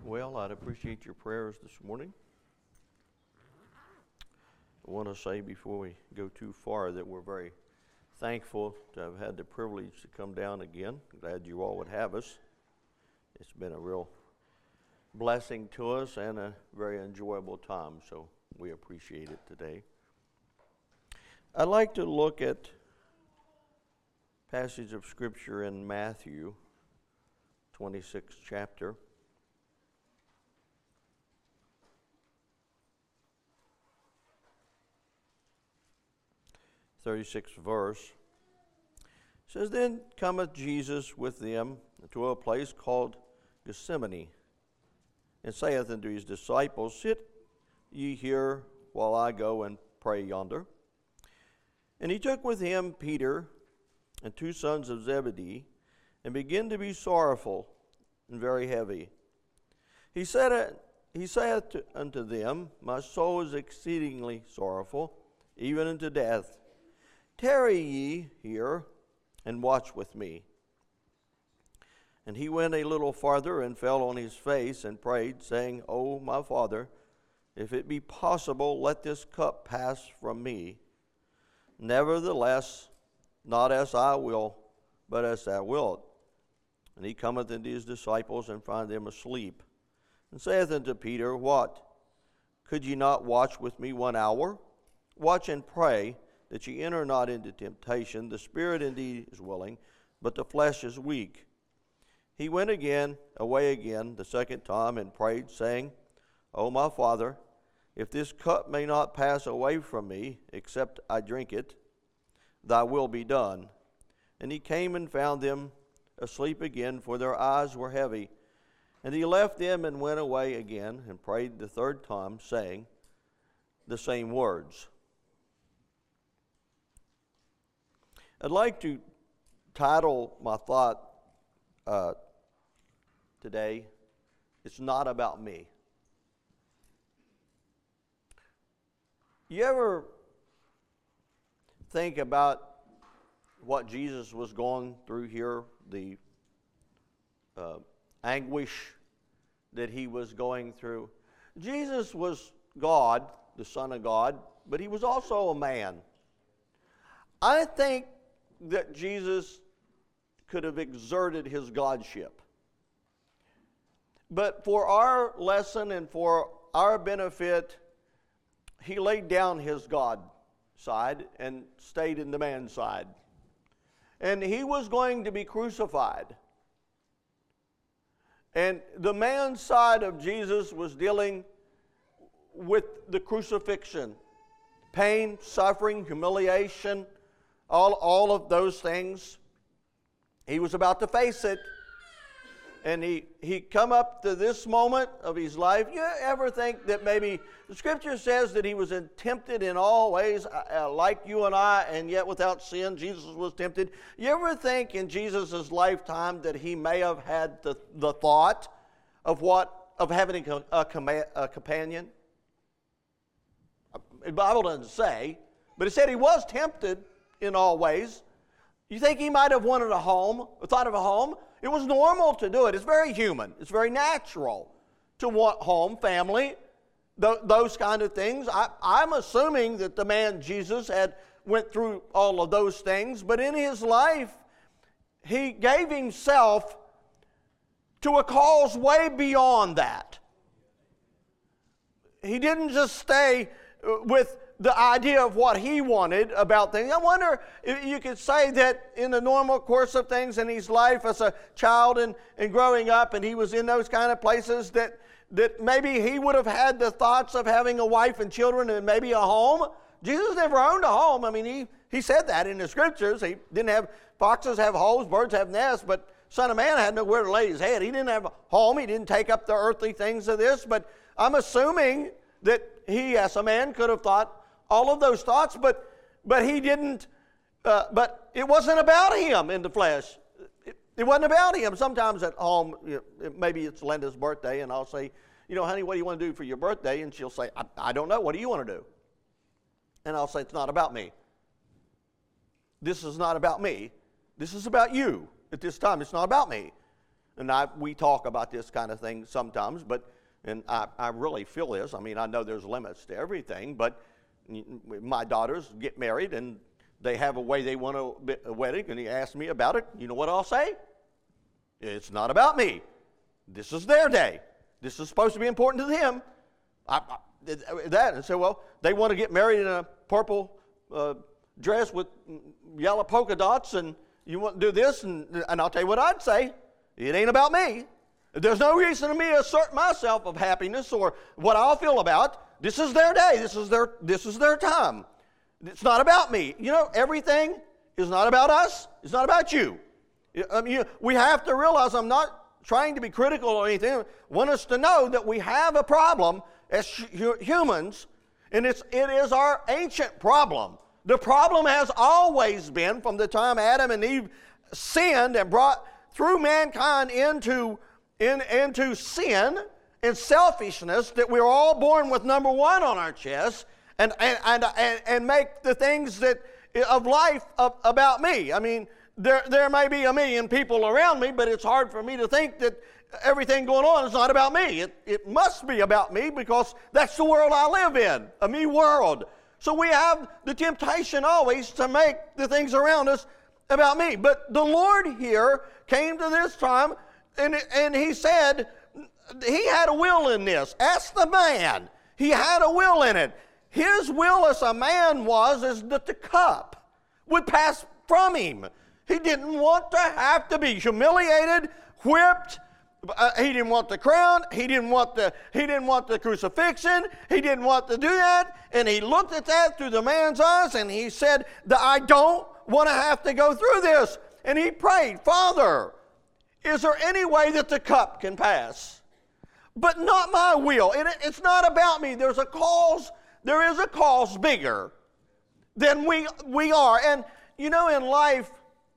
Well, I'd appreciate your prayers this morning. I want to say before we go too far that we're very thankful to have had the privilege to come down again. Glad you all would have us. It's been a real blessing to us and a very enjoyable time, so we appreciate it today. I'd like to look at a passage of Scripture in Matthew 26th chapter. 36th verse. It says, Then cometh Jesus with them to a place called Gethsemane, and saith unto his disciples, Sit ye here while I go and pray yonder. And he took with him Peter and two sons of Zebedee, and began to be sorrowful and very heavy. He saith unto them, My soul is exceedingly sorrowful, even unto death. Tarry ye here, and watch with me. And he went a little farther, and fell on his face, and prayed, saying, O my Father, if it be possible, let this cup pass from me. Nevertheless, not as I will, but as thou wilt. And he cometh unto his disciples, and find them asleep. And saith unto Peter, What? Could ye not watch with me 1 hour? Watch and pray, that ye enter not into temptation. The spirit indeed is willing, but the flesh is weak. He went away again the second time, and prayed, saying, O my Father, if this cup may not pass away from me, except I drink it, thy will be done. And he came and found them asleep again, for their eyes were heavy. And he left them and went away again, and prayed the third time, saying the same words. I'd like to title my thought today, It's Not About Me. You ever think about what Jesus was going through here, the anguish that he was going through? Jesus was God, the Son of God, but he was also a man. I think that Jesus could have exerted his godship. But for our lesson and for our benefit, he laid down his God side and stayed in the man side. And he was going to be crucified. And the man side of Jesus was dealing with the crucifixion. Pain, suffering, humiliation, all of those things. He was about to face it. And he come up to this moment of his life. You ever think that maybe the Scripture says that he was tempted in all ways, like you and I, and yet without sin, Jesus was tempted? You ever think in Jesus' lifetime that he may have had the thought of having a companion? The Bible doesn't say, but it said he was tempted in all ways. You think he might have wanted a home, thought of a home? It was normal to do it. It's very human. It's very natural to want home, family, those kind of things. I'm assuming that the man Jesus went through all of those things, but in his life, he gave himself to a cause way beyond that. He didn't just stay with the idea of what he wanted about things. I wonder if you could say that in the normal course of things in his life as a child and growing up, and he was in those kind of places, that maybe he would have had the thoughts of having a wife and children and maybe a home. Jesus never owned a home. I mean, he said that in the Scriptures. He didn't have, foxes have holes, birds have nests, but Son of Man had nowhere to lay his head. He didn't have a home. He didn't take up the earthly things of this, but I'm assuming that he, as a man, could have thought all of those thoughts, but he didn't, but it wasn't about him in the flesh. It wasn't about him. Sometimes at home, maybe it's Linda's birthday, and I'll say, honey, what do you want to do for your birthday? And she'll say, I don't know. What do you want to do? And I'll say, it's not about me. This is not about me. This is about you at this time. It's not about me. and we talk about this kind of thing sometimes, and I really feel this. I mean, I know there's limits to everything, but my daughters get married, and they have a way they want a wedding, and he asks me about it. You know what I'll say? It's not about me. This is their day. This is supposed to be important to them. And so, well, they want to get married in a purple dress with yellow polka dots, and you want to do this, and I'll tell you what I'd say. It ain't about me. There's no reason to me to assert myself of happiness or what I'll feel about. This is their day. This is their time. It's not about me. You know, everything is not about us. It's not about you. I mean, we have to realize, I'm not trying to be critical or anything. I want us to know that we have a problem as humans, and it is our ancient problem. The problem has always been, from the time Adam and Eve sinned and brought through mankind into sin and selfishness, that we're all born with number one on our chest and make the things that of life about me. I mean, there may be a million people around me, but it's hard for me to think that everything going on is not about me. It must be about me, because that's the world I live in, a me world. So we have the temptation always to make the things around us about me. But the Lord here came to this time, and he said he had a will in this. Ask the man. He had a will in it. His will as a man is that the cup would pass from him. He didn't want to have to be humiliated, whipped. He didn't want the crown. He didn't want the crucifixion. He didn't want to do that. And he looked at that through the man's eyes, and he said, I don't want to have to go through this. And he prayed, Father, is there any way that the cup can pass? But not my will. It's not about me. There is a cause bigger than we are. And you know, in life,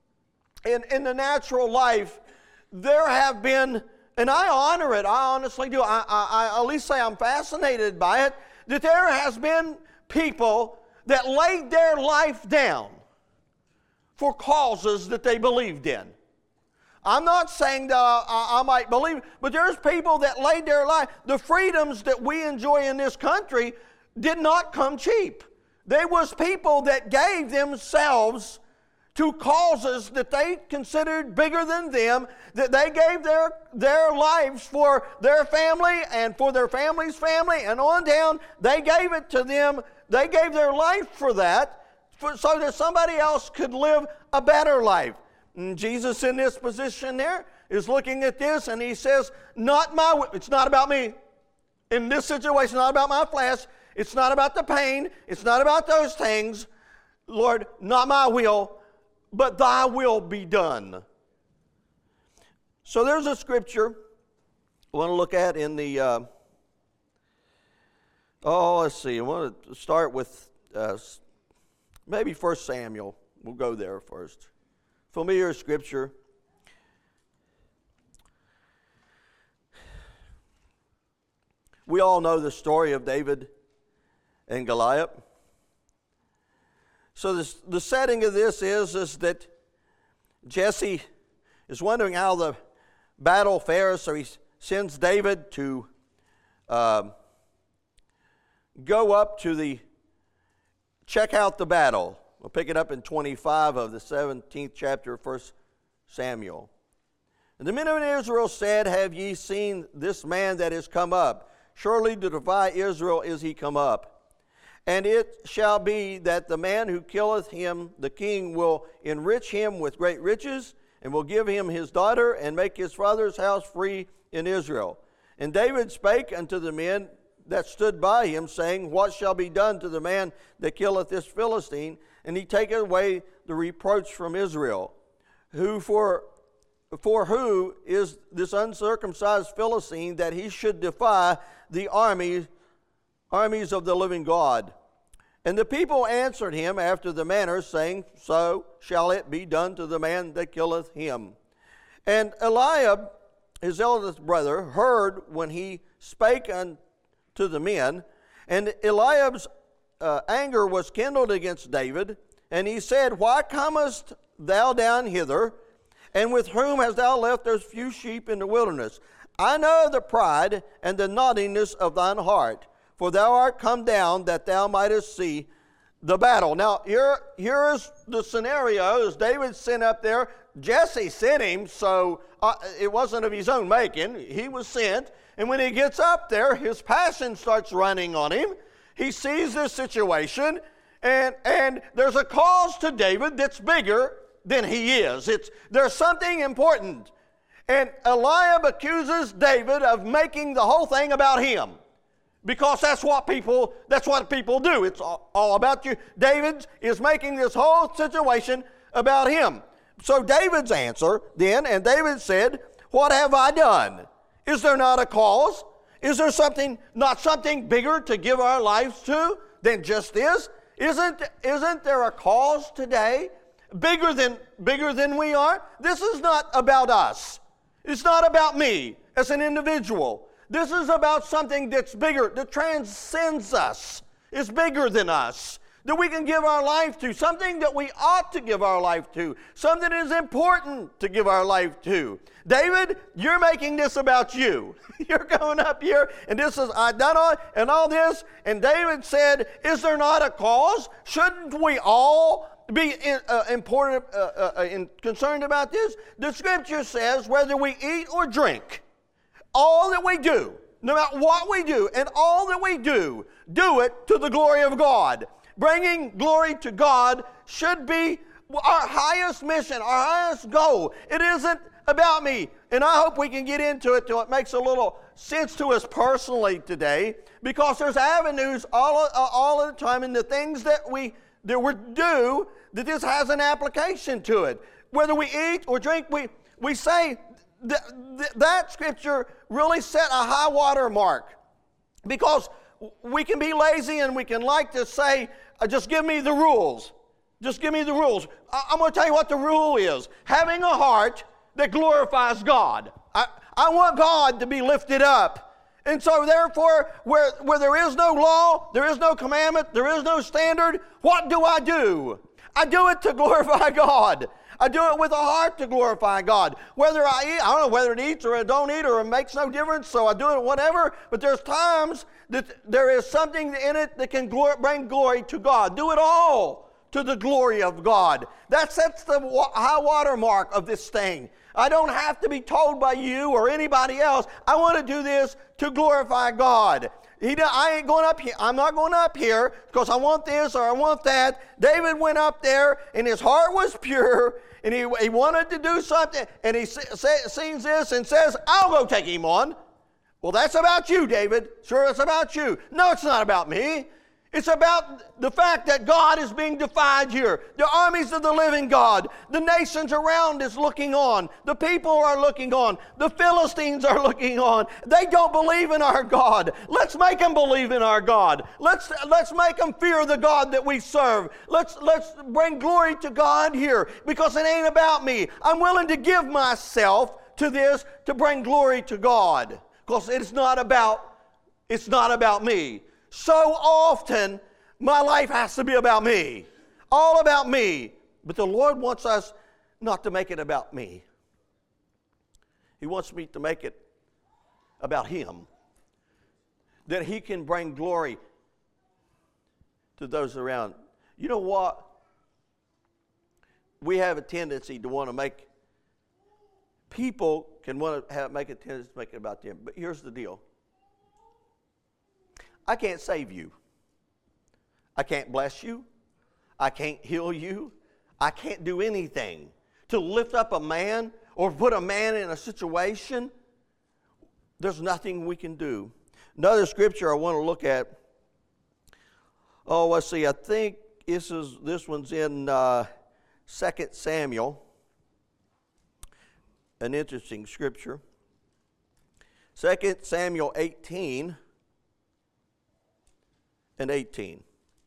in the natural life, there have been, and I honor it, I honestly do, I at least say I'm fascinated by it, that there has been people that laid their life down for causes that they believed in. I'm not saying that I might believe, but there's people that laid their life. The freedoms that we enjoy in this country did not come cheap. There was people that gave themselves to causes that they considered bigger than them, that they gave their lives for their family and for their family's family, and on down, they gave it to them. They gave their life for that, so that somebody else could live a better life. And Jesus, in this position there, is looking at this, and he says, it's not about me. In this situation, it's not about my flesh. It's not about the pain. It's not about those things. Lord, not my will, but thy will be done. So there's a scripture I want to look at in the, let's see. I want to start with maybe 1 Samuel. We'll go there first. Familiar scripture. We all know the story of David and Goliath. So the setting of this is that Jesse is wondering how the battle fares, so he sends David to go up to check out the battle. We'll pick it up in 25 of the 17th chapter of 1 Samuel. And the men of Israel said, Have ye seen this man that is come up? Surely to defy Israel is he come up. And it shall be that the man who killeth him, the king, will enrich him with great riches, and will give him his daughter, and make his father's house free in Israel. And David spake unto the men that stood by him, saying, What shall be done to the man that killeth this Philistine? And he taketh away the reproach from Israel. For who is this uncircumcised Philistine, that he should defy the armies of the living God? And the people answered him after the manner, saying, So shall it be done to the man that killeth him. And Eliab, his eldest brother, heard when he spake unto the men. And Eliab's anger was kindled against David. And he said, Why comest thou down hither? And with whom hast thou left those few sheep in the wilderness? I know the pride and the naughtiness of thine heart, for thou art come down that thou mightest see the battle. Now, here is the scenario. As David sent up there, Jesse sent him, so it wasn't of his own making. He was sent. And when he gets up there, his passion starts running on him. He sees this situation, and there's a cause to David that's bigger than he is. There's something important. And Eliab accuses David of making the whole thing about him, because that's what people do. It's all about you. David is making this whole situation about him. So David's answer then, and David said, "What have I done? Is there not a cause? Is there not something bigger to give our lives to than just this? Isn't there a cause today bigger than we are? This is not about us. It's not about me as an individual. This is about something that's bigger, that transcends us. It's bigger than us, that we can give our life to, something that we ought to give our life to, something that is important to give our life to. David, you're making this about you. You're going up here, and this is, I've done all this, and David said, is there not a cause? Shouldn't we all be concerned about this? The Scripture says, whether we eat or drink, all that we do, no matter what we do, and all that we do it to the glory of God. Bringing glory to God should be our highest mission, our highest goal. It isn't about me. And I hope we can get into it till it makes a little sense to us personally today, because there's avenues all of the time in the things that we do that this has an application to it. Whether we eat or drink, we say that Scripture really set a high water mark, because we can be lazy and we can like to say, just give me the rules. Just give me the rules. I'm going to tell you what the rule is. Having a heart that glorifies God. I want God to be lifted up. And so therefore, where there is no law, there is no commandment, there is no standard, what do? I do it to glorify God. I do it with a heart to glorify God. Whether I eat, I don't know whether it eats or I don't eat, or it makes no difference, so I do it whatever. But there's times that there is something in it that can bring glory to God. Do it all to the glory of God. That sets the high water mark of this thing. I don't have to be told by you or anybody else, I want to do this to glorify God. I ain't going up here. I'm not going up here because I want this or I want that. David went up there and his heart was pure, and he wanted to do something, and he sees this and says, I'll go take him on. Well, that's about you, David. Sure, it's about you. No, it's not about me. It's about the fact that God is being defied here. The armies of the living God. The nations around is looking on. The people are looking on. The Philistines are looking on. They don't believe in our God. Let's make them believe in our God. Let's make them fear the God that we serve. Let's bring glory to God here, because it ain't about me. I'm willing to give myself to this to bring glory to God, because it's not about me. So often, my life has to be about me. All about me. But the Lord wants us not to make it about me. He wants me to make it about Him. That He can bring glory to those around. You know what? We have a tendency to want to make, people can want to make a tendency to make it about them. But here's the deal. I can't save you. I can't bless you. I can't heal you. I can't do anything to lift up a man or put a man in a situation. There's nothing we can do. Another scripture I want to look at. Oh, let's see. I think this one's in 2 Samuel. An interesting scripture. 2 Samuel 18 and 18.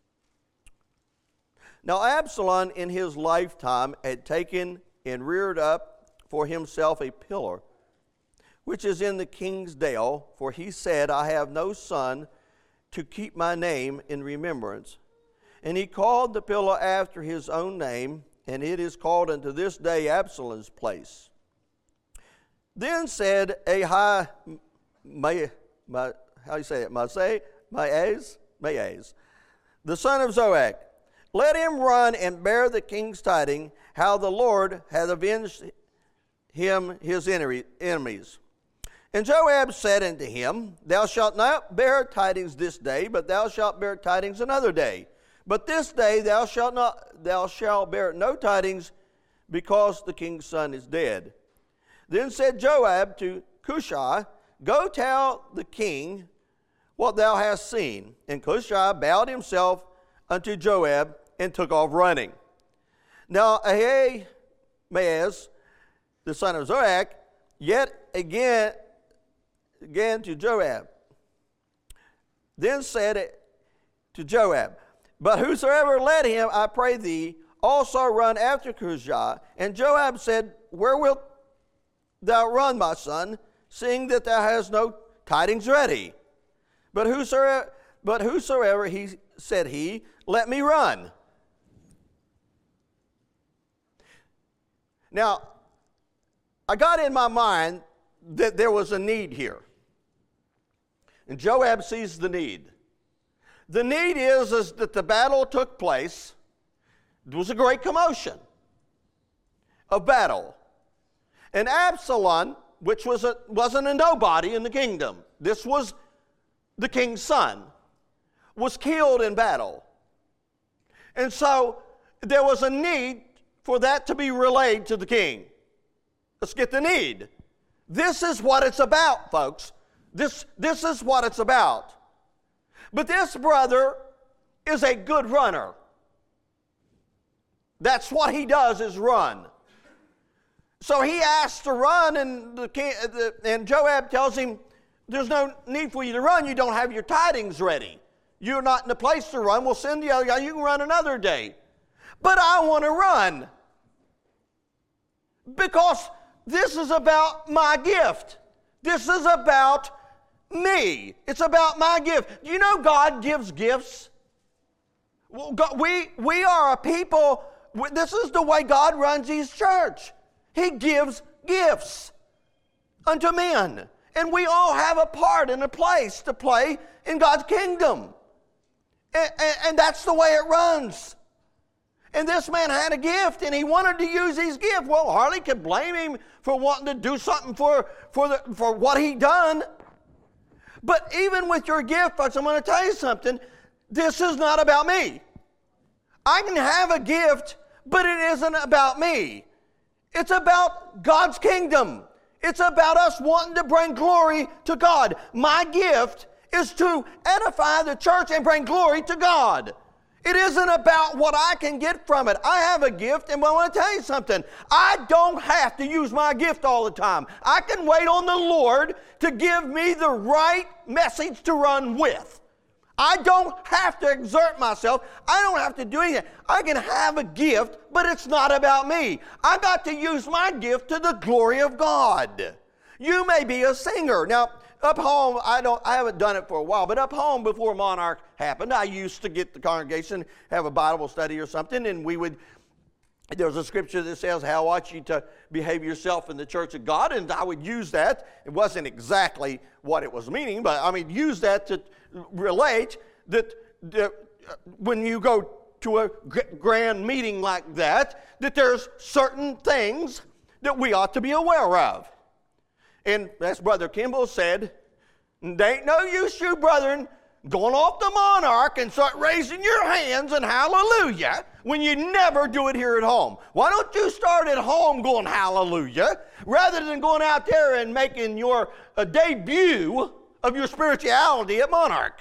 Now Absalom in his lifetime had taken and reared up for himself a pillar, which is in the king's dale, for he said, I have no son to keep my name in remembrance. And he called the pillar after his own name, and it is called unto this day Absalom's place. Then said Maaz, the son of Zoach, let him run and bear the king's tidings, how the Lord hath avenged him his enemies. And Joab said unto him, thou shalt not bear tidings this day, but thou shalt bear tidings another day. But this day thou shalt bear no tidings, because the king's son is dead. Then said Joab to Cushai, go tell the king what thou hast seen. And Cushai bowed himself unto Joab and took off running. Now Ahimaaz, the son of Zoach, yet again to Joab. Then said to Joab, but whosoever led him, I pray thee, also run after Cushai. And Joab said, where wilt thou run, my son, seeing that thou hast no tidings ready? But whosoever he said he, let me run. Now, I got in my mind that there was a need here. And Joab sees the need. The need is that the battle took place. There was a great commotion of battle. And Absalom, which wasn't a nobody in the kingdom, this was the king's son, was killed in battle. And so there was a need for that to be relayed to the king. Let's get the need. This is what it's about, folks. This is what it's about. But this brother is a good runner. That's what he does, is run. So he asks to run, and Joab tells him, there's no need for you to run. You don't have your tidings ready. You're not in the place to run. We'll send the other guy. You can run another day. But I want to run. Because this is about my gift. This is about me. It's about my gift. Do you know God gives gifts? Well, God, we are a people. This is the way God runs His church. He gives gifts unto men. And we all have a part and a place to play in God's kingdom. And that's the way it runs. And this man had a gift, and he wanted to use his gift. Well, hardly could blame him for wanting to do something for what he done. But even with your gift, folks, I'm going to tell you something. This is not about me. I can have a gift, but it isn't about me. It's about God's kingdom. It's about us wanting to bring glory to God. My gift is to edify the church and bring glory to God. It isn't about what I can get from it. I have a gift, and I want to tell you something. I don't have to use my gift all the time. I can wait on the Lord to give me the right message to run with. I don't have to exert myself. I don't have to do anything. I can have a gift, but it's not about me. I got to use my gift to the glory of God. You may be a singer. Now, up home, I haven't done it for a while, but up home before Monarch happened, I used to get the congregation, have a Bible study or something, and there's a scripture that says, how ought you to behave yourself in the church of God? And I would use that. It wasn't exactly what it was meaning, but I mean, use that to relate that when you go to a grand meeting like that there's certain things that we ought to be aware of. And as Brother Kimball said, there ain't no use, you brethren, going off the Monarch and start raising your hands and hallelujah when you never do it here at home. Why don't you start at home going hallelujah rather than going out there and making your debut of your spirituality at Monarch?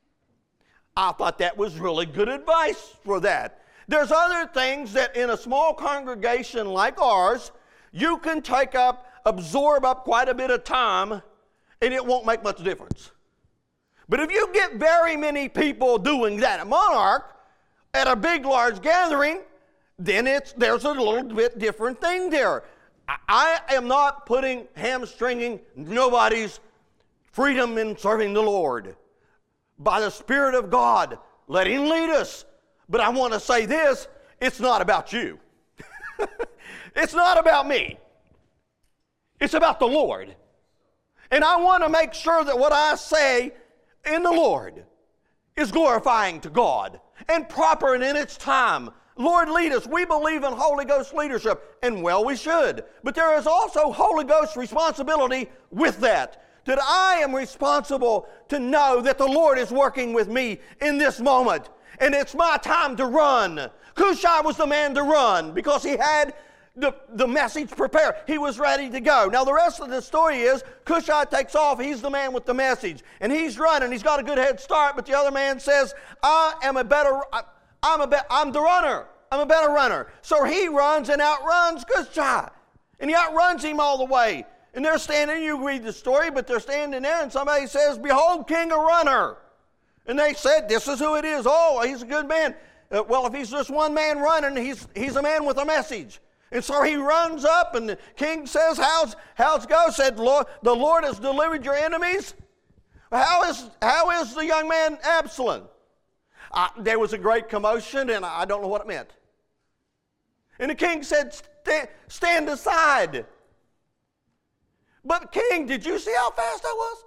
I thought that was really good advice for that. There's other things that in a small congregation like ours, you can absorb up quite a bit of time, and it won't make much difference. But if you get very many people doing that at Monarch, at a big, large gathering, then there's a little bit different thing there. I am not hamstringing nobody's freedom in serving the Lord. By the Spirit of God, let Him lead us. But I want to say this, it's not about you. It's not about me. It's about the Lord. And I want to make sure that what I say in the Lord is glorifying to God and proper and in its time. Lord, lead us. We believe in Holy Ghost leadership, and well, we should. But there is also Holy Ghost responsibility with that. That I am responsible to know that the Lord is working with me in this moment. And it's my time to run. Cushai was the man to run because he had the message prepared. He was ready to go. Now the rest of the story is Cushai takes off. He's the man with the message. And he's running. He's got a good head start. But the other man says, I'm the runner. I'm a better runner. So he runs and outruns Cushai. And he outruns him all the way. And they're standing, you read the story, but they're standing there and somebody says, behold, king, a runner. And they said, this is who it is. Oh, he's a good man. Well, if he's just one man running, he's a man with a message. And so he runs up and the king says, how's it go? Said, the Lord has delivered your enemies. How is the young man Absalom? There was a great commotion and I don't know what it meant. And the king said, stand aside. But king, did you see how fast I was?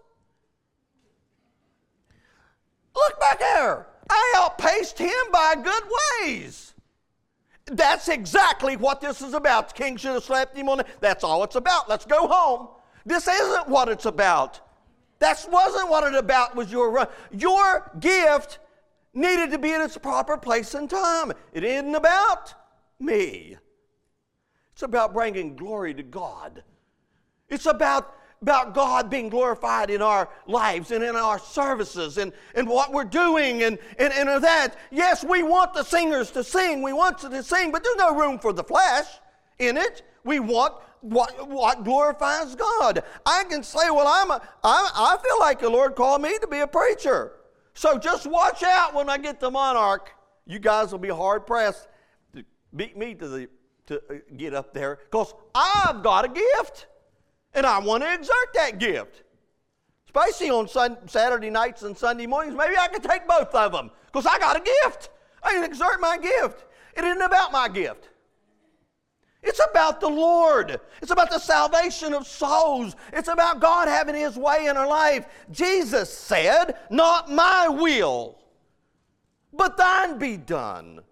Look back there. I outpaced him by a good ways. That's exactly what this is about. The king should have slapped him on the... That's all it's about. Let's go home. This isn't what it's about. That wasn't what it about was your run. Your gift needed to be in its proper place and time. It isn't about me. It's about bringing glory to God. It's about God being glorified in our lives and in our services and what we're doing and that. Yes, we want the singers to sing. We want them to sing, but there's no room for the flesh in it. We want what glorifies God. I can say, well, I feel like the Lord called me to be a preacher. So just watch out when I get to Monarch. You guys will be hard-pressed to beat me to get up there because I've got a gift. And I want to exert that gift. Especially on Saturday nights and Sunday mornings. Maybe I could take both of them. Because I got a gift. I can exert my gift. It isn't about my gift. It's about the Lord. It's about the salvation of souls. It's about God having His way in our life. Jesus said, not my will, but thine be done.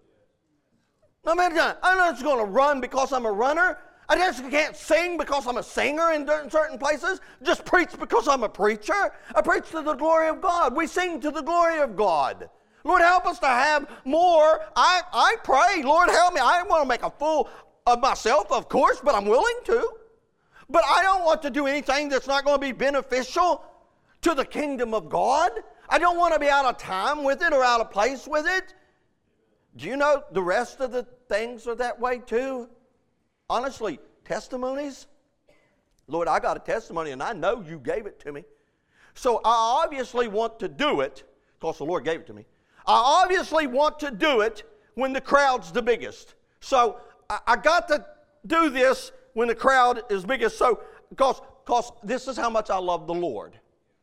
I'm not just going to run because I'm a runner. I just can't sing because I'm a singer in certain places. Just preach because I'm a preacher. I preach to the glory of God. We sing to the glory of God. Lord, help us to have more. I pray, Lord, help me. I want to make a fool of myself, of course, but I'm willing to. But I don't want to do anything that's not going to be beneficial to the kingdom of God. I don't want to be out of time with it or out of place with it. Do you know the rest of the things are that way too? Honestly, testimonies. Lord, I got a testimony and I know you gave it to me. So I obviously want to do it because the Lord gave it to me. I obviously want to do it when the crowd's the biggest. So I got to do this when the crowd is biggest. So because this is how much I love the Lord.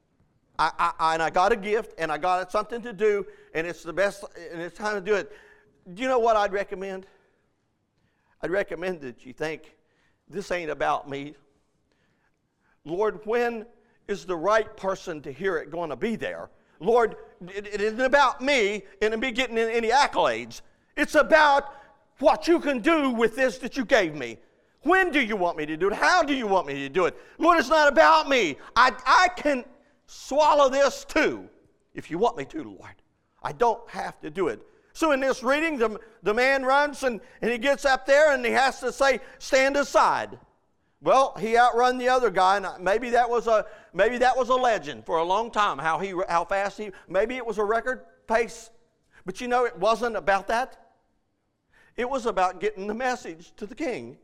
I got a gift and I got something to do and it's the best and it's time to do it. Do you know what I'd recommend? I'd recommend that you think, this ain't about me. Lord, when is the right person to hear it going to be there? Lord, it isn't about me and me getting any accolades. It's about what you can do with this that you gave me. When do you want me to do it? How do you want me to do it? Lord, it's not about me. I can swallow this too if you want me to, Lord. I don't have to do it. So in this reading, the man runs and he gets up there and he has to say, stand aside. Well, he outrun the other guy, and maybe that was a legend for a long time, how fast he, maybe it was a record pace. But you know, it wasn't about that. It was about getting the message to the king.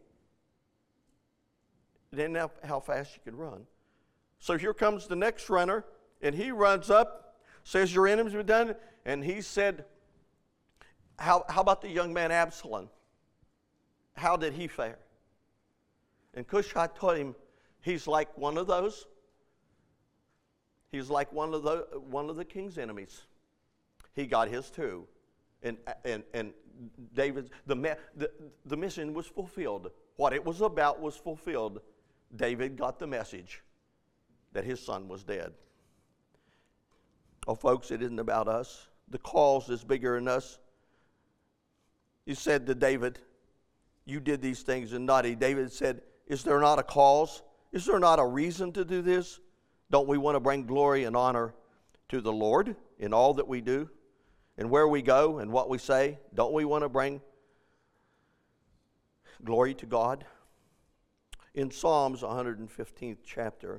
It didn't know how fast you could run. So here comes the next runner, and he runs up, says, your enemies have been done, and he said, How about the young man Absalom? How did he fare? And Cushai told him, he's like one of those. He's like one of the king's enemies. He got his too. And the mission was fulfilled. What it was about was fulfilled. David got the message that his son was dead. Oh, folks, it isn't about us. The cause is bigger than us. He said to David, you did these things and naughty. David said, is there not a cause? Is there not a reason to do this? Don't we want to bring glory and honor to the Lord in all that we do and where we go and what we say? Don't we want to bring glory to God? In Psalms 115th chapter,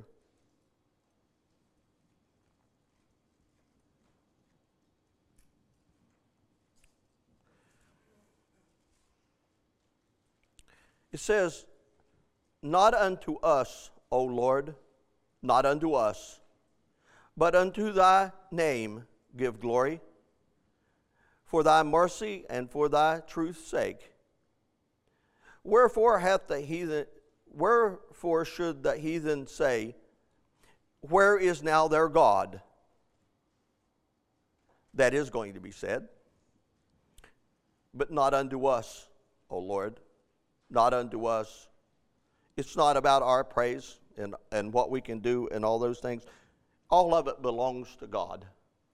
it says, not unto us, O Lord, not unto us, but unto thy name give glory, for thy mercy and for thy truth's sake. Wherefore should the heathen say, where is now their God? That is going to be said. But not unto us, O Lord, not unto us. It's not about our praise and what we can do and all those things. All of it belongs to God.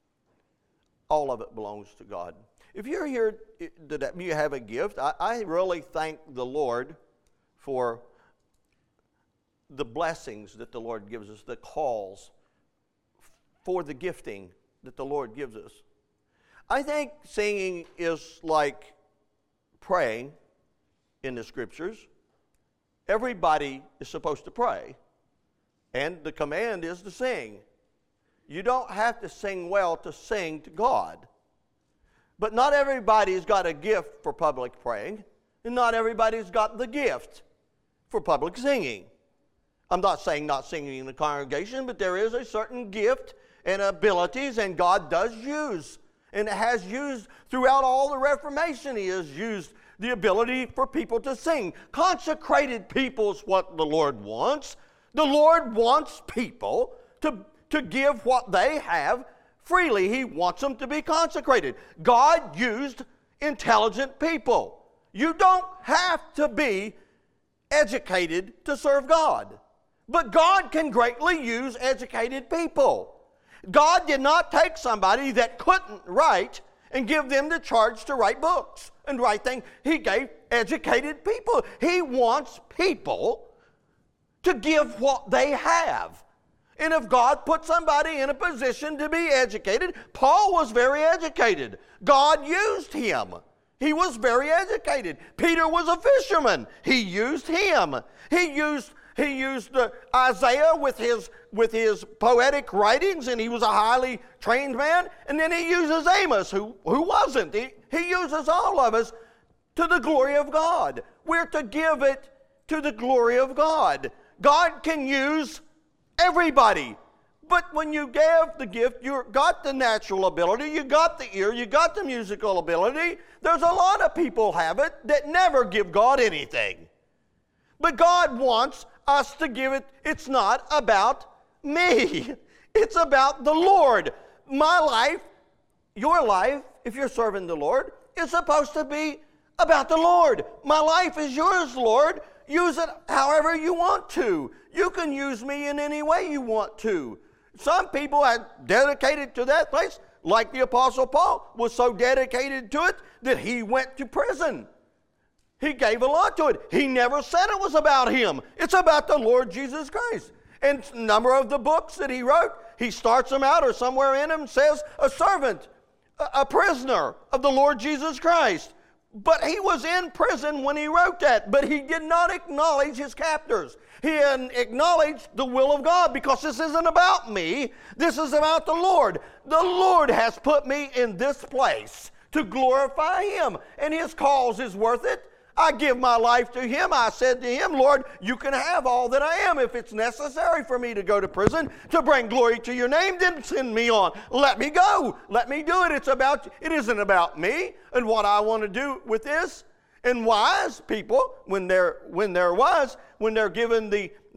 All of it belongs to God. If you're here, you have a gift. I really thank the Lord for the blessings that the Lord gives us, the calls for the gifting that the Lord gives us. I think singing is like praying in the Scriptures. Everybody is supposed to pray, and the command is to sing. You don't have to sing well to sing to God. But not everybody's got a gift for public praying, and not everybody's got the gift for public singing. I'm not saying not singing in the congregation, but there is a certain gift and abilities, and God does use, and has used throughout all the Reformation. He has used the ability for people to sing. Consecrated people is what the Lord wants. The Lord wants people to give what they have freely. He wants them to be consecrated. God used intelligent people. You don't have to be educated to serve God. But God can greatly use educated people. God did not take somebody that couldn't write and give them the charge to write books and write things. He gave educated people. He wants people to give what they have. And if God put somebody in a position to be educated, Paul was very educated. God used him. He was very educated. Peter was a fisherman. He used him. He used Isaiah with his poetic writings, and he was a highly trained man. And then he uses Amos, who wasn't. He uses all of us to the glory of God. We're to give it to the glory of God. God can use everybody. But when you give the gift, you got the natural ability, you got the ear, you got the musical ability. There's a lot of people have it that never give God anything. But God wants us to give it. It's not about me. It's about the Lord. My life, your life, if you're serving the Lord, is supposed to be about the Lord. My life is yours, Lord. Use it however you want to. You can use me in any way you want to. Some people are dedicated to that place, like the Apostle Paul was so dedicated to it that he went to prison. He gave a lot to it. He never said it was about him. It's about the Lord Jesus Christ. And a number of the books that he wrote, he starts them out, or somewhere in them says a servant, a prisoner of the Lord Jesus Christ. But he was in prison when he wrote that, but he did not acknowledge his captors. He acknowledged the will of God, because this isn't about me. This is about the Lord. The Lord has put me in this place to glorify him, and his cause is worth it. I give my life to him. I said to him, Lord, you can have all that I am. If it's necessary for me to go to prison to bring glory to your name, then send me on. Let me go. Let me do it. It isn't about me and what I want to do with this. And wise people, when they're given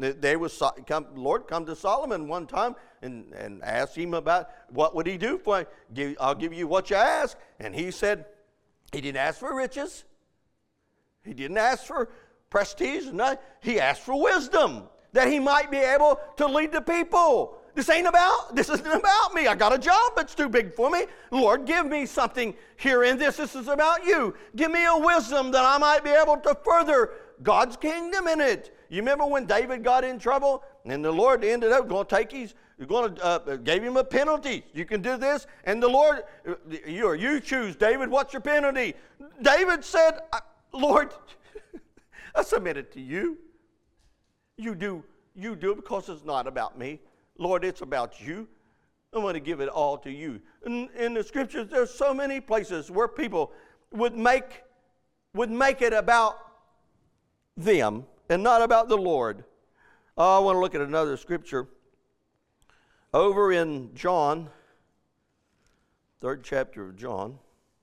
Lord come to Solomon one time and asked him about what would he do for you. I'll give you what you ask. And he said, He didn't ask for riches. He didn't ask for prestige. No, he asked for wisdom that he might be able to lead the people. This isn't about me. I got a job that's too big for me. Lord, give me something here in this. This is about you. Give me a wisdom that I might be able to further God's kingdom in it. You remember when David got in trouble and the Lord ended up going to take gave him a penalty. You can do this. And the Lord, you choose, David, what's your penalty? David said, Lord, I submit it to you. You do it because it's not about me. Lord, it's about you. I'm going to give it all to you. In the scriptures, there's so many places where people would make it about them and not about the Lord. I want to look at another scripture. Over in John, 3rd chapter of John.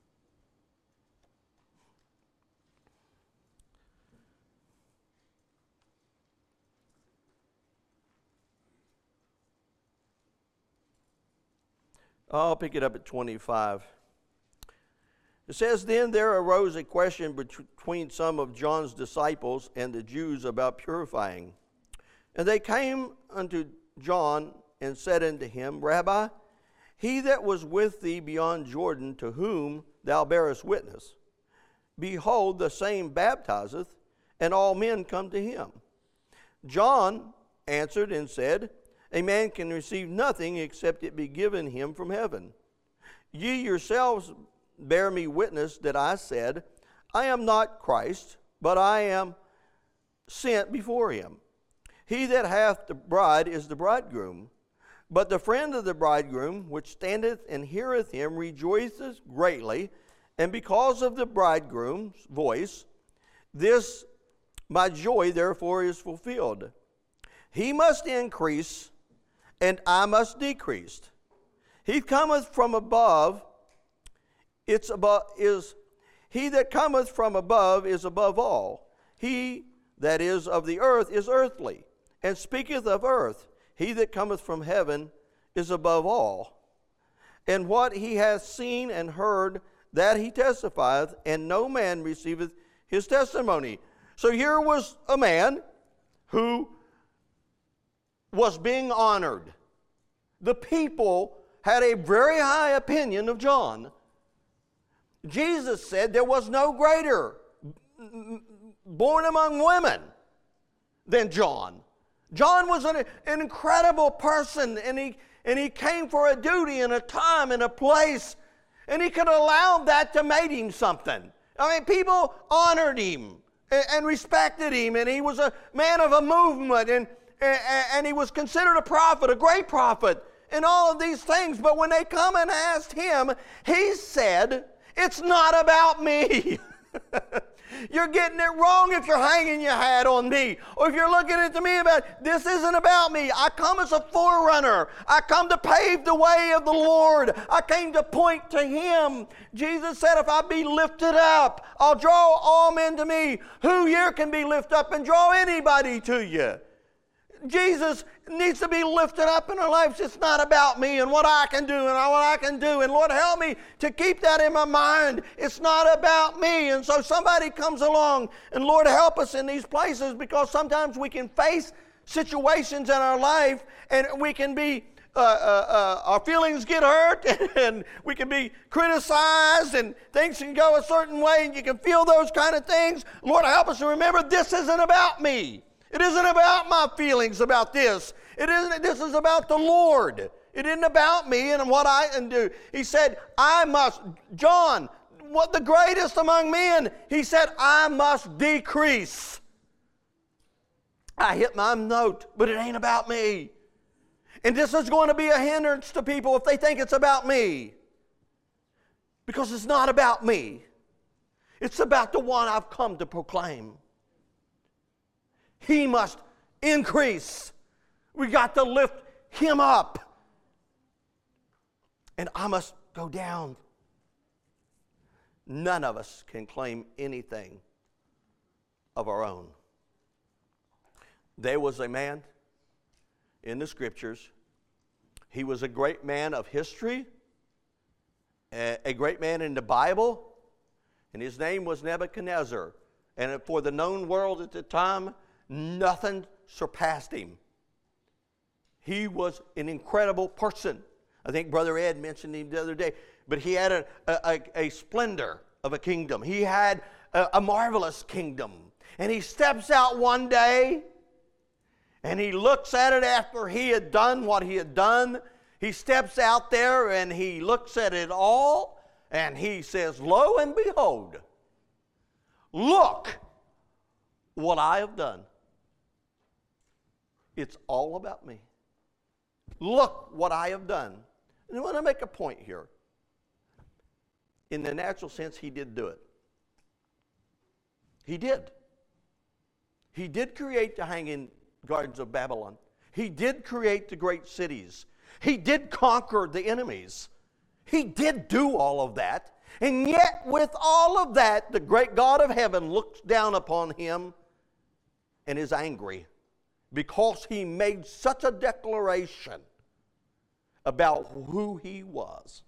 I'll pick it up at 25. It says, Then there arose a question between some of John's disciples and the Jews about purifying. And they came unto John and said unto him, Rabbi, he that was with thee beyond Jordan, to whom thou bearest witness, behold, the same baptizeth, and all men come to him. John answered and said, A man can receive nothing except it be given him from heaven. Ye yourselves bear me witness that I said, I am not Christ, but I am sent before him. He that hath the bride is the bridegroom. But the friend of the bridegroom, which standeth and heareth him, rejoiceth greatly, and because of the bridegroom's voice, this my joy therefore is fulfilled. He must increase, and I must decrease. He cometh from above, he that cometh from above is above all. He that is of the earth is earthly, and speaketh of earth. He that cometh from heaven is above all. And what he hath seen and heard, that he testifieth, and no man receiveth his testimony. So here was a man who was being honored. The people had a very high opinion of John. Jesus said there was no greater born among women than John. John was an incredible person, and he came for a duty and a time and a place, and he could allow that to make him something. I mean, people honored him and respected him, and he was a man of a movement, and he was considered a prophet, a great prophet, and all of these things. But when they come and asked him, he said, it's not about me. You're getting it wrong if you're hanging your hat on me, or if you're looking at me about, this isn't about me. I come as a forerunner. I come to pave the way of the Lord. I came to point to him. Jesus said, if I be lifted up, I'll draw all men to me. Who here can be lifted up and draw anybody to you? Jesus needs to be lifted up in our lives. It's not about me and what I can do and what I can do. And Lord, help me to keep that in my mind. It's not about me. And so somebody comes along, and Lord, help us in these places, because sometimes we can face situations in our life, and we can be our feelings get hurt, and we can be criticized, and things can go a certain way, and you can feel those kind of things. Lord, help us to remember this isn't about me. It isn't about my feelings about this. This is about the Lord. It isn't about me and what I can do. He said, John, what the greatest among men, he said, I must decrease. I hit my note, but it ain't about me. And this is going to be a hindrance to people if they think it's about me. Because it's not about me. It's about the one I've come to proclaim. He must increase. We got to lift him up. And I must go down. None of us can claim anything of our own. There was a man in the scriptures. He was a great man of history, a great man in the Bible. And his name was Nebuchadnezzar. And for the known world at the time, nothing surpassed him. He was an incredible person. I think Brother Ed mentioned him the other day. But he had a splendor of a kingdom. He had a marvelous kingdom. And he steps out one day, and he looks at it after he had done what he had done. He steps out there, and he looks at it all, and he says, "Lo and behold, look what I have done. It's all about me. Look what I have done." And I want to make a point here. In the natural sense, he did do it. He did. He did create the hanging gardens of Babylon. He did create the great cities. He did conquer the enemies. He did do all of that. And yet, with all of that, the great God of heaven looks down upon him and is angry because he made such a declaration about who he was.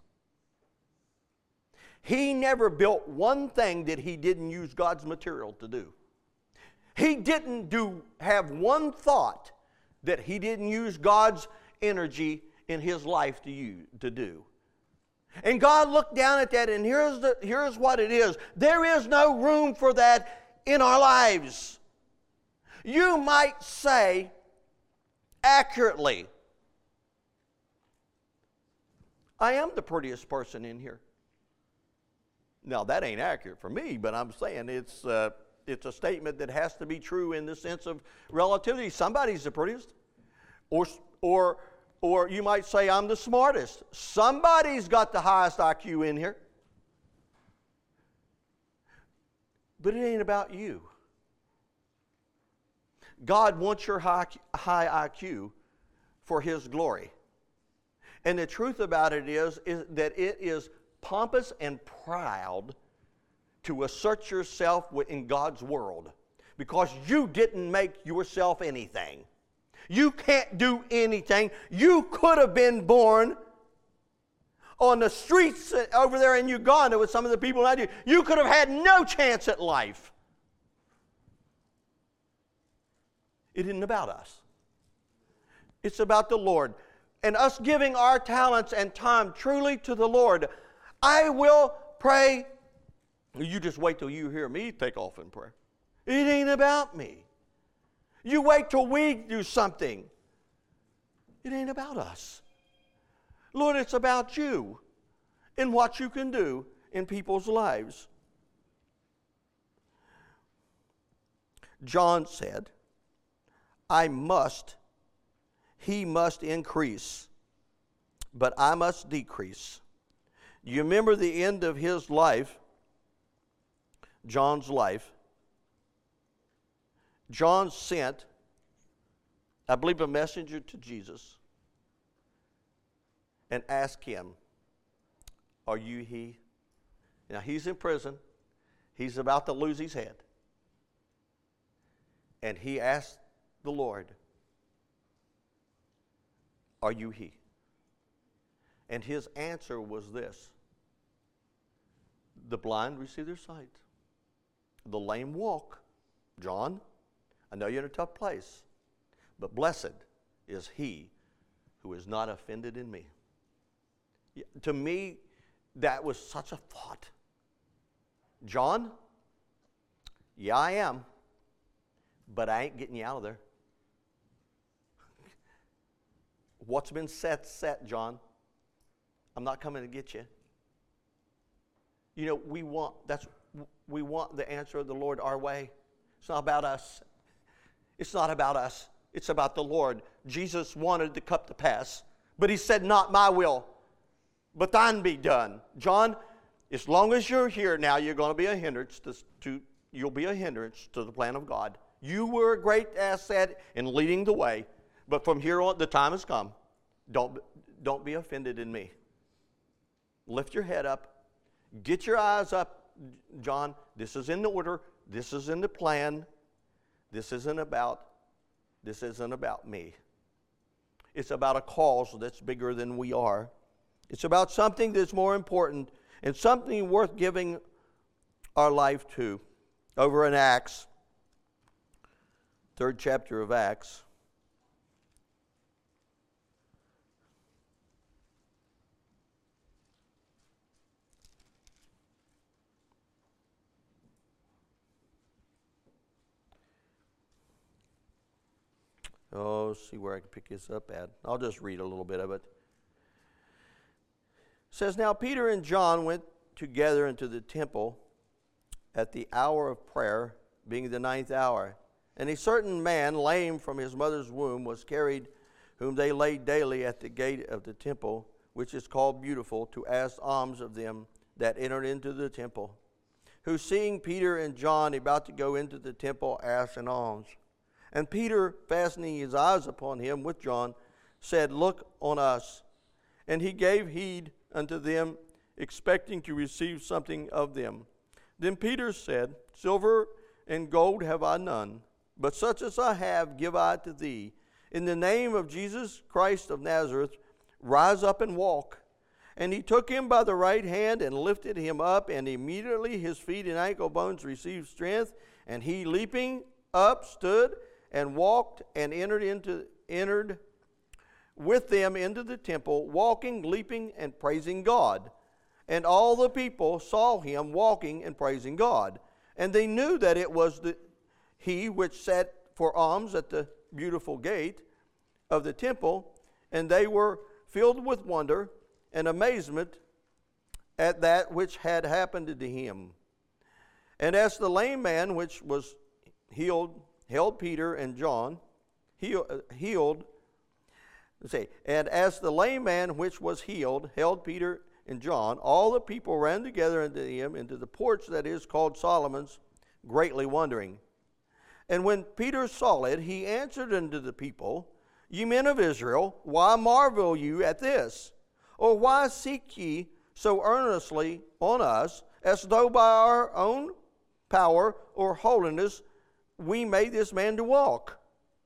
He never built one thing that he didn't use God's material to do. He didn't have one thought that he didn't use God's energy in his life to do. And God looked down at that, and here's what it is. There is no room for that in our lives. You might say accurately, "I am the prettiest person in here." Now, that ain't accurate for me, but I'm saying it's a statement that has to be true in the sense of relativity. Somebody's the prettiest. Or you might say, "I'm the smartest." Somebody's got the highest IQ in here. But it ain't about you. God wants your high IQ for his glory. And the truth about it is that it is pompous and proud to assert yourself in God's world because you didn't make yourself anything. You can't do anything. You could have been born on the streets over there in Uganda with some of the people I do. You could have had no chance at life. It isn't about us. It's about the Lord. And us giving our talents and time truly to the Lord. I will pray. You just wait till you hear me take off in prayer. It ain't about me. You wait till we do something. It ain't about us. Lord, it's about you and what you can do in people's lives. John said, he must increase, but I must decrease. Do you remember the end of his life, John's life? John sent, I believe, a messenger to Jesus and asked him, "Are you he?" Now, he's in prison. He's about to lose his head. And he asked the Lord, "Are you he?" And his answer was this: "The blind receive their sight. The lame walk." John, I know you're in a tough place, but blessed is he who is not offended in me. To me, that was such a thought. John, yeah, I am, but I ain't getting you out of there. What's been set, John. I'm not coming to get you. You know, we want the answer of the Lord our way. It's not about us. It's not about us. It's about the Lord. Jesus wanted the cup to pass, but he said, "Not my will, but thine be done." John, as long as you're here now, you're going to be a hindrance you'll be a hindrance to the plan of God. You were a great asset in leading the way, but from here on, the time has come. Don't be offended in me. Lift your head up. Get your eyes up, John. This is in the order. This is in the plan. This isn't about me. It's about a cause that's bigger than we are. It's about something that's more important and something worth giving our life too. Over in Acts, 3rd chapter of Acts. Oh, let's see where I can pick this up at. I'll just read a little bit of it. It says, Now Peter and John went together into the temple at the hour of prayer, being the 9th hour. And a certain man, lame from his mother's womb, was carried, whom they laid daily at the gate of the temple, which is called Beautiful, to ask alms of them that entered into the temple, who, seeing Peter and John about to go into the temple, asked an alms. And Peter, fastening his eyes upon him with John, said, Look on us. And he gave heed unto them, expecting to receive something of them. Then Peter said, Silver and gold have I none, but such as I have give I to thee. In the name of Jesus Christ of Nazareth, rise up and walk. And he took him by the right hand and lifted him up, and immediately his feet and ankle bones received strength. And he, leaping up, stood and walked, and entered with them into the temple, walking, leaping, and praising God. And all the people saw him walking and praising God. And they knew that it was he which sat for alms at the Beautiful gate of the temple, and they were filled with wonder and amazement at that which had happened to him. And as the lame man which was healed held Peter and John, and as the lame man which was healed held Peter and John, all the people ran together unto him into the porch that is called Solomon's, greatly wondering. And when Peter saw it, he answered unto the people, Ye men of Israel, why marvel you at this? Or why seek ye so earnestly on us, as though by our own power or holiness we made this man to walk?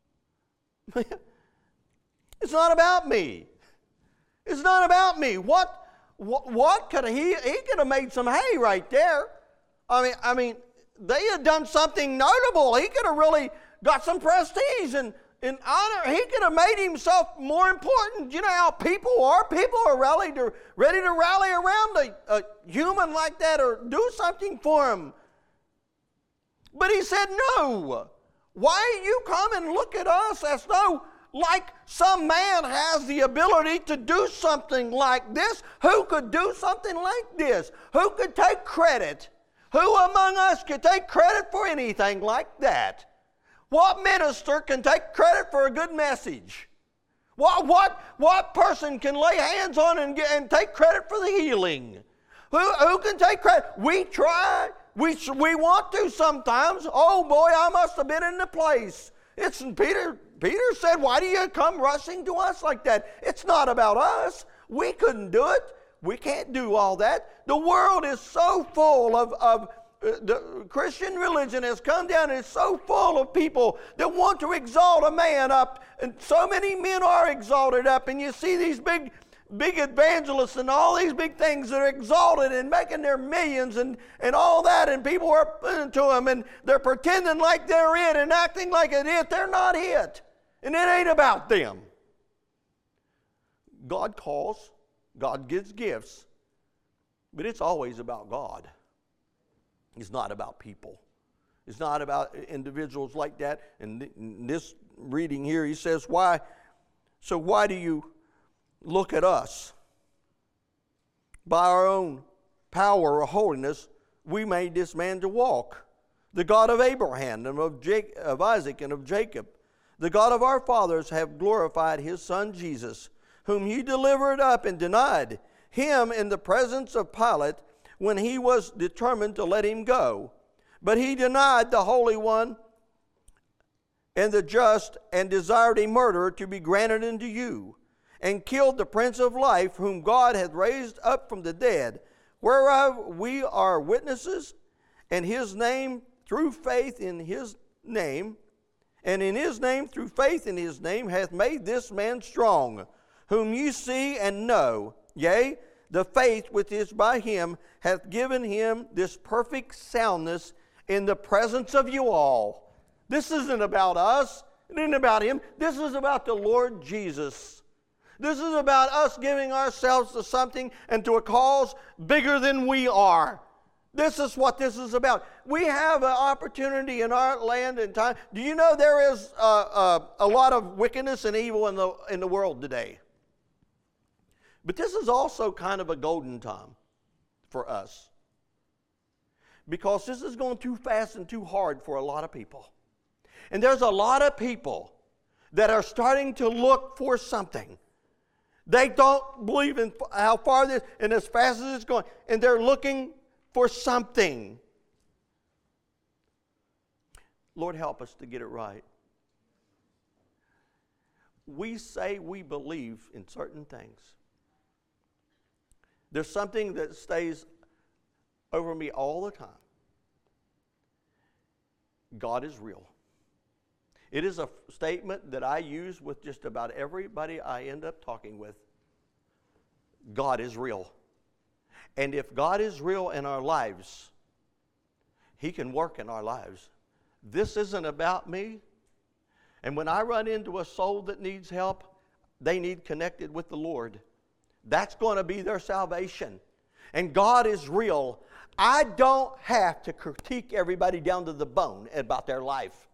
It's not about me. It's not about me. What could he could have made some hay right there. I mean, they had done something notable. He could have really got some prestige and honor. He could have made himself more important. You know how people are. People are ready to rally around a human like that or do something for him. But he said, no. Why you come and look at us as though like some man has the ability to do something like this? Who could do something like this? Who could take credit? Who among us could take credit for anything like that? What minister can take credit for a good message? What person can lay hands on and take credit for the healing? Who can take credit? We try. We want to sometimes. Oh boy, I must have been in the place. Peter said, why do you come rushing to us like that? It's not about us. We couldn't do it. We can't do all that. The world is so full of the Christian religion has come down and it's so full of people that want to exalt a man up. And so many men are exalted up. And you see these big evangelists and all these big things that are exalted and making their millions and all that. And people are into them and they're pretending like they're it and acting like it. They're not it. And it ain't about them. God calls. God gives gifts. But it's always about God. It's not about people. It's not about individuals like that. And in this reading here, he says, why? So why do you look at us? By our own power or holiness, we made this man to walk. The God of Abraham and of Isaac and of Jacob, the God of our fathers, have glorified his son Jesus, whom he delivered up and denied him in the presence of Pilate when he was determined to let him go. But he denied the Holy One and the just, and desired a murderer to be granted unto you, and killed the Prince of Life, whom God hath raised up from the dead, whereof we are witnesses, and his name through faith in his name, and in his name through faith in his name hath made this man strong, whom you see and know, yea, the faith which is by him hath given him this perfect soundness in the presence of you all. This isn't about us. It isn't about him. This is about the Lord Jesus. This is about us giving ourselves to something and to a cause bigger than we are. This is what this is about. We have an opportunity in our land and time. Do you know there is a lot of wickedness and evil in the world today? But this is also kind of a golden time for us, because this is going too fast and too hard for a lot of people. And there's a lot of people that are starting to look for something. They don't believe in how far this, and as fast as it's going, and they're looking for something. Lord, help us to get it right. We say we believe in certain things. There's something that stays over me all the time. God is real. It is a statement that I use with just about everybody I end up talking with. God is real. And if God is real in our lives, he can work in our lives. This isn't about me. And when I run into a soul that needs help, they need connected with the Lord. That's going to be their salvation. And God is real. I don't have to critique everybody down to the bone about their life,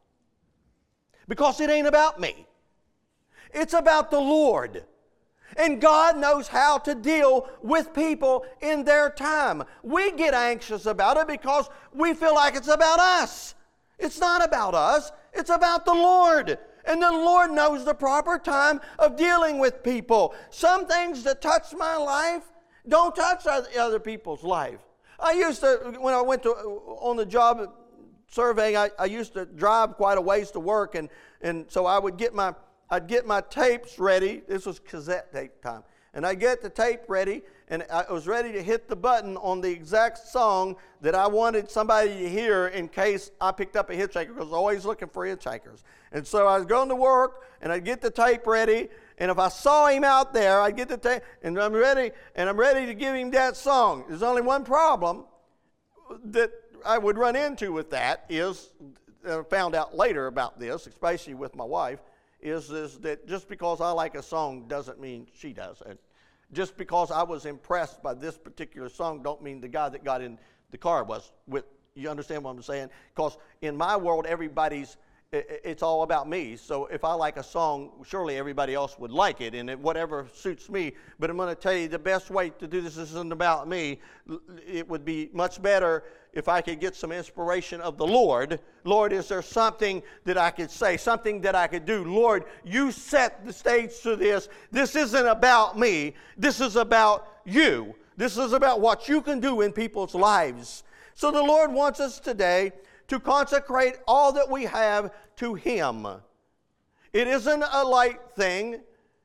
because it ain't about me. It's about the Lord. And God knows how to deal with people in their time. We get anxious about it because we feel like it's about us. It's not about us. It's about the Lord. And the Lord knows the proper time of dealing with people. Some things that touch my life don't touch other people's life. I used to, when I went on the job surveying, I used to drive quite a ways to work, and so I would I'd get my tapes ready. This was cassette tape time. And I get the tape ready, and I was ready to hit the button on the exact song that I wanted somebody to hear in case I picked up a hitchhiker, because I was always looking for hitchhikers. And so I was going to work, and I'd get the tape ready, and if I saw him out there, I'd get the tape, and I'm ready to give him that song. There's only one problem that I would run into with that is, I found out later about this, especially with my wife, is that just because I like a song doesn't mean she does. And just because I was impressed by this particular song don't mean the guy that got in the car was with. You understand what I'm saying? Because in my world, it's all about me. So if I like a song, surely everybody else would like it, and whatever suits me. But I'm going to tell you the best way to do this isn't about me. It would be much better if I could get some inspiration of the Lord. Lord, is there something that I could say, something that I could do? Lord, you set the stage to this. This isn't about me. This is about you. This is about what you can do in people's lives. So the Lord wants us today to consecrate all that we have to Him. It isn't a light thing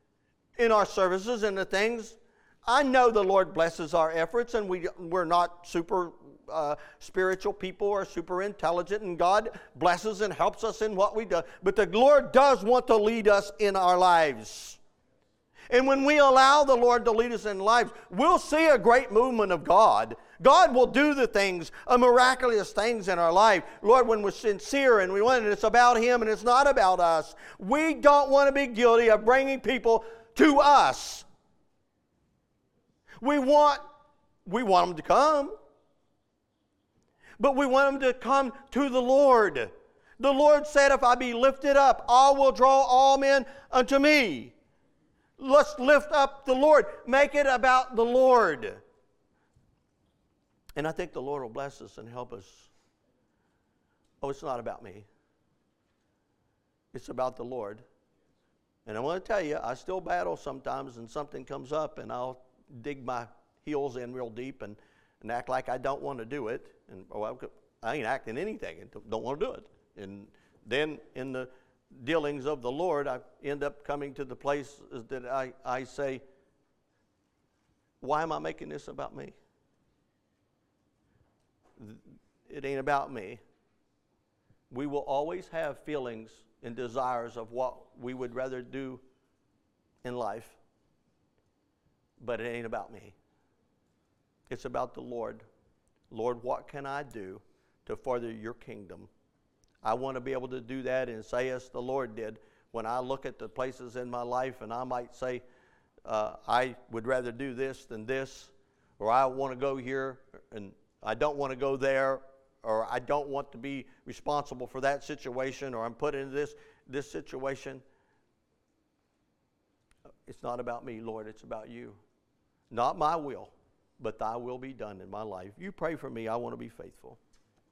in our services and the things. I know the Lord blesses our efforts, and we're not super spiritual people or super intelligent, and God blesses and helps us in what we do. But the Lord does want to lead us in our lives. And when we allow the Lord to lead us in lives, we'll see a great movement of God. God will do the things, miraculous things in our life. Lord, when we're sincere and we want it, it's about Him and it's not about us. We don't want to be guilty of bringing people to us. We want them to come, but we want them to come to the Lord. The Lord said, if I be lifted up, I will draw all men unto me. Let's lift up the Lord. Make it about the Lord. And I think the Lord will bless us and help us. Oh, it's not about me. It's about the Lord. And I want to tell you, I still battle sometimes, and something comes up, and I'll dig my heels in real deep and act like I don't want to do it. And I ain't acting anything and don't want to do it. And then in the dealings of the Lord, I end up coming to the place that I say, why am I making this about me? It ain't about me. We will always have feelings and desires of what we would rather do in life, but it ain't about me. It's about the Lord. Lord, what can I do to further your kingdom? I want to be able to do that and say as the Lord did. When I look at the places in my life and I might say, I would rather do this than this, or I want to go here and I don't want to go there, or I don't want to be responsible for that situation, or I'm put into this situation. It's not about me, Lord, it's about you. Not my will, but thy will be done in my life. You pray for me, I want to be faithful.